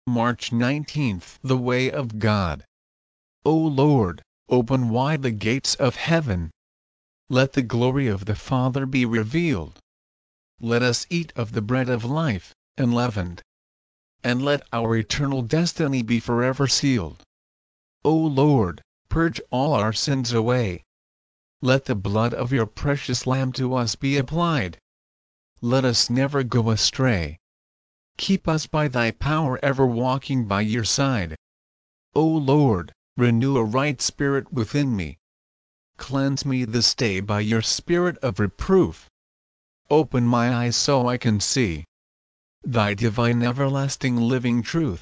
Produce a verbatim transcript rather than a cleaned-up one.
March nineteenth. The Way of God. O Lord, open wide the gates of heaven. Let the glory of the Father be revealed. Let us eat of the bread of life, unleavened. And let our eternal destiny be forever sealed. O Lord, purge all our sins away. Let the blood of your precious Lamb to us be applied. Let us never go astray. Keep us by thy power ever walking by your side. O Lord, renew a right spirit within me. Cleanse me this day by your spirit of reproof. Open my eyes so I can see thy divine everlasting living truth.